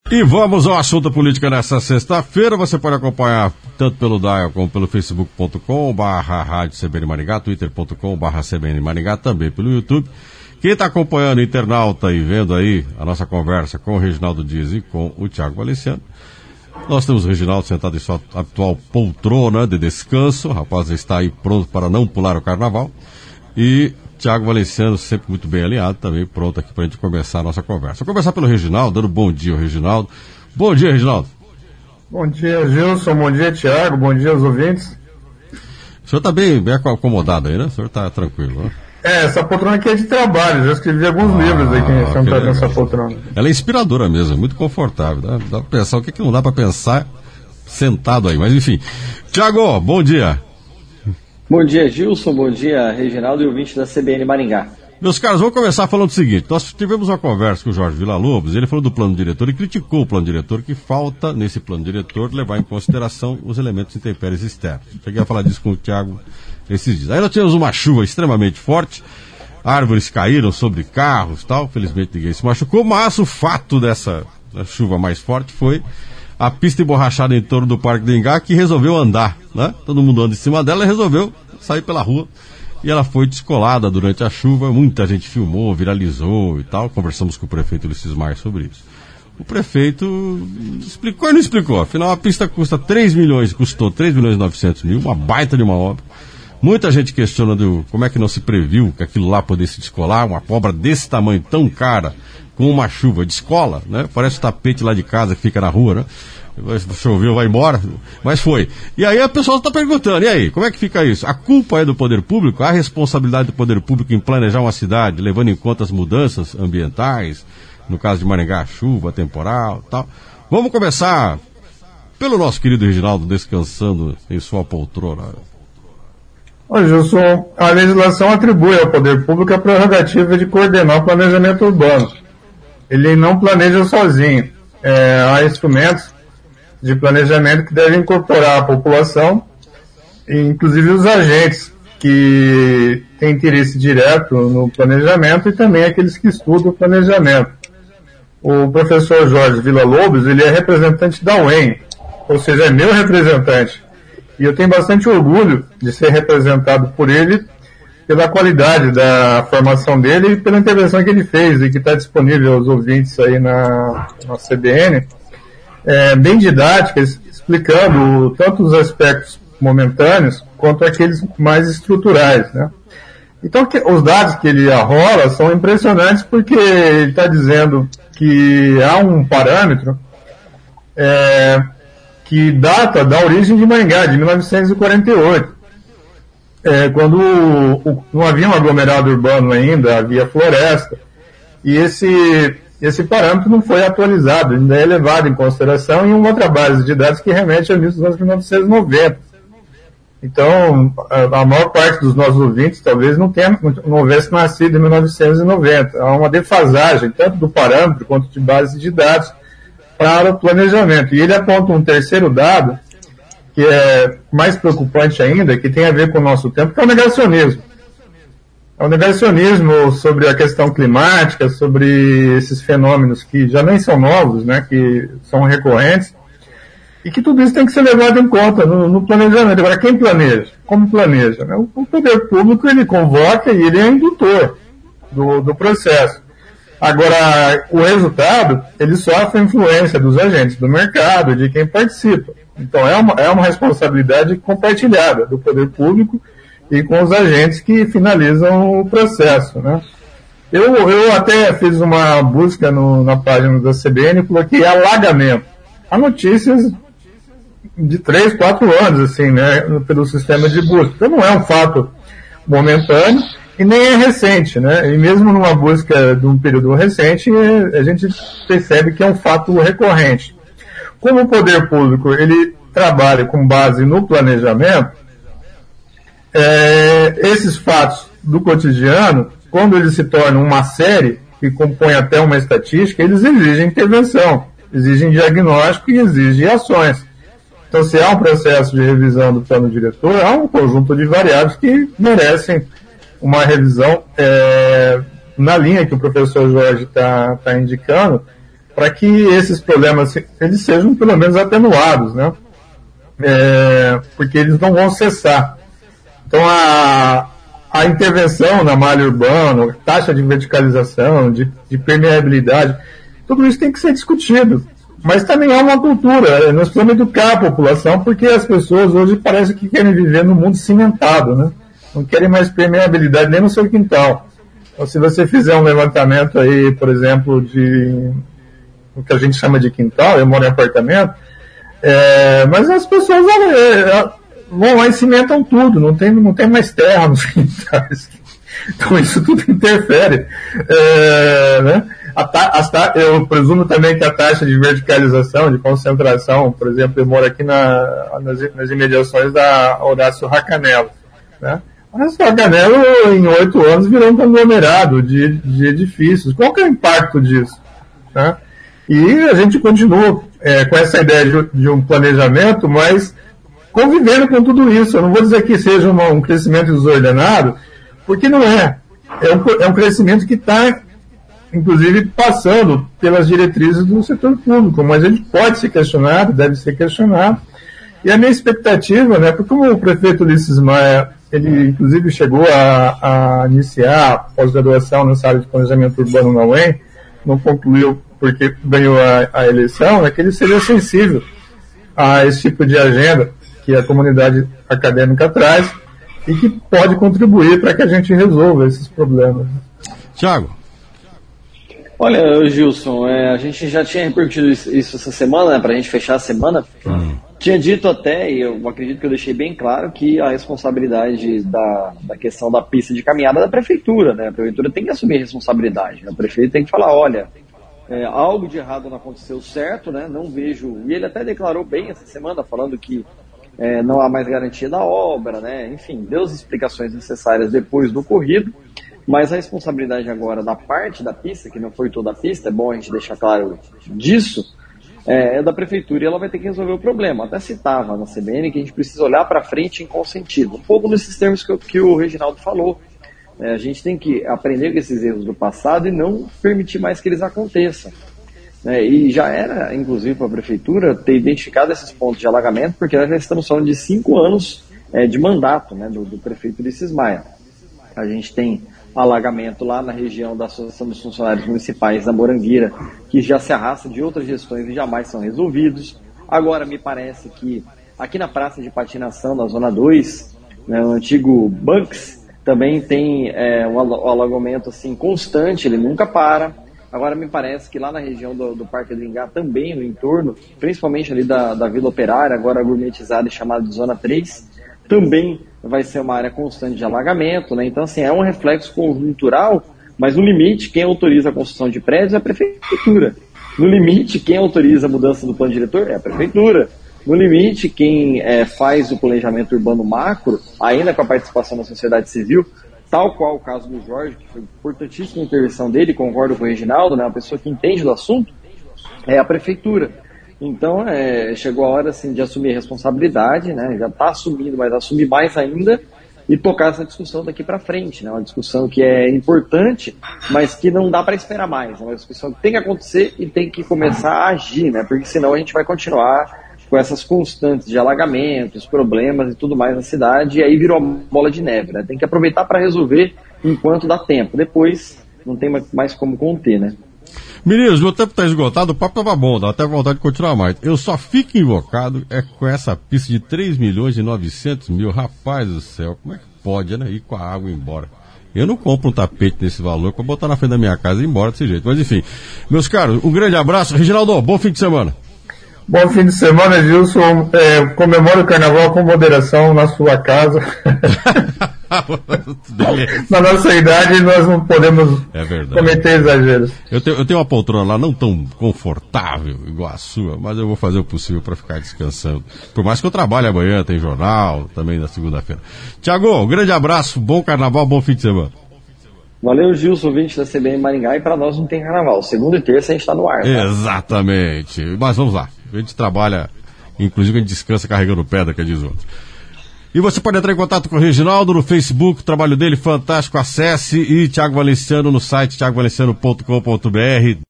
E vamos ao assunto política nessa sexta-feira. Você pode acompanhar tanto pelo Dial como pelo facebook.com/Rádio CBN Maringá, twitter.com/CBN Maringá, também pelo YouTube. Quem está acompanhando o internauta e vendo aí a nossa conversa com o Reginaldo Dias e com o Tiago Valenciano, nós temos o Reginaldo sentado em sua atual poltrona de descanso. O rapaz está aí pronto para não pular o carnaval. E Tiago Valenciano, sempre muito bem alinhado, também pronto aqui para a gente começar a nossa conversa. Vou começar pelo Reginaldo, dando bom dia ao Reginaldo. Bom dia, Reginaldo. Bom dia, Gilson. Bom dia, Tiago. Bom dia aos ouvintes. O senhor está bem acomodado aí, né? O senhor está tranquilo, né? Essa poltrona aqui é de trabalho. Já escrevi alguns livros aí que sentaram nessa poltrona. Ela é inspiradora mesmo, muito confortável. Dá para pensar o que não dá para pensar sentado aí. Mas enfim. Tiago, bom dia. Bom dia, Gilson. Bom dia, Reginaldo e ouvinte da CBN Maringá. Meus caros, vamos começar falando o seguinte. Nós tivemos uma conversa com o Jorge Villa-Lobos, ele falou do plano diretor e criticou o plano diretor, que falta, nesse plano diretor, levar em consideração os elementos intempéries externos. Cheguei a falar disso com o Tiago esses dias. Aí nós tivemos uma chuva extremamente forte, árvores caíram sobre carros e tal, felizmente ninguém se machucou, mas o fato dessa chuva mais forte foi a pista emborrachada em torno do Parque do Engá, que resolveu andar, né? Todo mundo anda em cima dela e resolveu sair pela rua. E ela foi descolada durante a chuva, muita gente filmou, viralizou e tal. Conversamos com o prefeito Ulisses Maia sobre isso. O prefeito explicou e não explicou. Afinal, a pista custou 3 milhões e 900 mil, uma baita de uma obra. Muita gente questiona como é que não se previu que aquilo lá pudesse descolar, uma obra desse tamanho, tão cara, com uma chuva, descola, né? Parece o tapete lá de casa que fica na rua, né? Choveu, vai embora, mas foi. E aí a pessoa está perguntando, e aí, como é que fica isso? A culpa é do poder público? Há responsabilidade do poder público em planejar uma cidade, levando em conta as mudanças ambientais, no caso de Maringá, chuva, temporal, tal. Vamos começar pelo nosso querido Reginaldo, descansando em sua poltrona. Ô Gilson, a legislação atribui ao poder público a prerrogativa de coordenar o planejamento urbano. Ele não planeja sozinho. Há instrumentos de planejamento que devem incorporar a população, inclusive os agentes que têm interesse direto no planejamento e também aqueles que estudam o planejamento. O professor Jorge Villa-Lobos, ele é representante da UEM, ou seja, é meu representante. E eu tenho bastante orgulho de ser representado por ele, pela qualidade da formação dele e pela intervenção que ele fez e que está disponível aos ouvintes aí na CBN, bem didática, explicando tanto os aspectos momentâneos quanto aqueles mais estruturais, né? Então, os dados que ele arrola são impressionantes porque ele está dizendo que há um parâmetro que data da origem de Maringá, de 1948. Quando não havia um aglomerado urbano ainda, havia floresta, e esse parâmetro não foi atualizado, ainda é levado em consideração em uma outra base de dados que remete ao início dos anos 1990. Então, a maior parte dos nossos ouvintes talvez não houvesse nascido em 1990. Há uma defasagem, tanto do parâmetro quanto de base de dados, para o planejamento. E ele aponta um terceiro dado, que é mais preocupante ainda, que tem a ver com o nosso tempo, que é o negacionismo. É o negacionismo sobre a questão climática, sobre esses fenômenos que já nem são novos, né, que são recorrentes, e que tudo isso tem que ser levado em conta no planejamento. Agora, quem planeja? Como planeja? Né? O poder público, ele convoca e ele é indutor do processo. Agora, o resultado, ele sofre a influência dos agentes do mercado, de quem participa. Então, é uma responsabilidade compartilhada do poder público e com os agentes que finalizam o processo, né? Eu até fiz uma busca na página da CBN e coloquei alagamento. Há notícias de 3, 4 anos, assim, né, pelo sistema de busca. Então não é um fato momentâneo e nem é recente, né? E mesmo numa busca de um período recente, a gente percebe que é um fato recorrente. Como o poder público, ele trabalha com base no planejamento, esses fatos do cotidiano, quando eles se tornam uma série, que compõe até uma estatística, eles exigem intervenção, exigem diagnóstico e exigem ações. Então, se há um processo de revisão do plano diretor, há um conjunto de variáveis que merecem uma revisão na linha que o professor Jorge está indicando, para que esses problemas eles sejam pelo menos atenuados, né? Porque eles não vão cessar. Então a intervenção na malha urbana, taxa de verticalização, de permeabilidade, tudo isso tem que ser discutido. Mas também há uma cultura, nós precisamos educar a população, porque as pessoas hoje parecem que querem viver num mundo cimentado, né? Não querem mais permeabilidade nem no seu quintal. Então, se você fizer um levantamento aí, por exemplo, de o que a gente chama de quintal, eu moro em apartamento, mas as pessoas vão lá e cimentam tudo, não tem mais terra nos quintais. Então isso tudo interfere, né? Eu presumo também que a taxa de verticalização, de concentração, por exemplo, eu moro aqui nas imediações da Horácio Racanello, né? Horácio Racanello, em 8 anos, virou um conglomerado de edifícios. Qual que é o impacto disso? Né? E a gente continua com essa ideia de um planejamento, mas convivendo com tudo isso. Eu não vou dizer que seja um crescimento desordenado, porque não é. É um crescimento que está, inclusive, passando pelas diretrizes do setor público, mas ele pode ser questionado, deve ser questionado. E a minha expectativa, né, porque como o prefeito Ulisses Maia, ele inclusive chegou a iniciar a pós-graduação nessa área de planejamento urbano na UEM, não concluiu porque ganhou a eleição, é que ele seja sensível a esse tipo de agenda que a comunidade acadêmica traz e que pode contribuir para que a gente resolva esses problemas. Tiago. Olha, Gilson, a gente já tinha repercutido isso essa semana, né, para a gente fechar a semana. Tinha dito até, e eu acredito que eu deixei bem claro, que a responsabilidade da questão da pista de caminhada é da prefeitura, né? A prefeitura tem que assumir a responsabilidade, né? O prefeito tem que falar, olha, algo de errado não aconteceu certo, né? Não vejo... E ele até declarou bem essa semana, falando que não há mais garantia da obra, né? Enfim, deu as explicações necessárias depois do ocorrido, mas a responsabilidade agora da parte da pista, que não foi toda a pista, é bom a gente deixar claro disso, é da prefeitura e ela vai ter que resolver o problema. Até citava na CBN que a gente precisa olhar para frente em qual sentido. Um pouco nesses termos que o Reginaldo falou. A gente tem que aprender com esses erros do passado e não permitir mais que eles aconteçam. E já era, inclusive, para a prefeitura ter identificado esses pontos de alagamento, porque nós já estamos falando de 5 anos de mandato, né, do prefeito Ulisses Maia. A gente tem alagamento lá na região da Associação dos Funcionários Municipais da Morangueira, que já se arrasta de outras gestões e jamais são resolvidos. Agora, me parece que aqui na praça de patinação, na Zona 2, né, o antigo Banks, também tem um alagamento assim, constante, ele nunca para. Agora, me parece que lá na região do Parque do Ingá, também no entorno, principalmente ali da Vila Operária, agora gourmetizada e chamada de Zona 3, também vai ser uma área constante de alagamento, né? Então, assim, é um reflexo conjuntural, mas no limite, quem autoriza a construção de prédios é a prefeitura. No limite, quem autoriza a mudança do plano diretor é a prefeitura. No limite, quem faz o planejamento urbano macro, ainda com a participação da sociedade civil, tal qual o caso do Jorge, que foi importantíssima a intervenção dele, concordo com o Reginaldo, né? Uma pessoa que entende do assunto, é a prefeitura. Então, chegou a hora assim, de assumir a responsabilidade, né? Já está assumindo, mas assumir mais ainda e tocar essa discussão daqui para frente, né? Uma discussão que é importante, mas que não dá para esperar mais. É uma discussão que tem que acontecer e tem que começar a agir, né? Porque senão a gente vai continuar com essas constantes de alagamentos, problemas e tudo mais na cidade, e aí virou uma bola de neve, né? Tem que aproveitar para resolver enquanto dá tempo. Depois não tem mais como conter, né? Meninos, meu tempo está esgotado, o papo estava bom, dá até vontade de continuar mais. Eu só fico invocado com essa pista de 3.900.000, rapaz do céu, como é que pode, né, ir com a água embora? Eu não compro um tapete nesse valor para botar na frente da minha casa e ir embora desse jeito. Mas enfim, meus caros, um grande abraço. Reginaldo, bom fim de semana. Bom fim de semana, Gilson. Comemore o carnaval com moderação na sua casa. Na nossa idade, nós não podemos cometer exageros. Eu tenho uma poltrona lá não tão confortável igual a sua, mas eu vou fazer o possível para ficar descansando. Por mais que eu trabalhe amanhã, tem jornal também na segunda-feira. Tiago, um grande abraço, bom carnaval, bom fim de semana. Valeu, Gilson, ouvinte da CBN Maringá, e para nós não tem carnaval. Segunda e terça a gente está no ar. Tá? Exatamente. Mas vamos lá. A gente trabalha, inclusive a gente descansa carregando pedra, que diz outro. E você pode entrar em contato com o Reginaldo no Facebook, o trabalho dele fantástico, acesse, e Thiago Valenciano no site thiagovalenciano.com.br.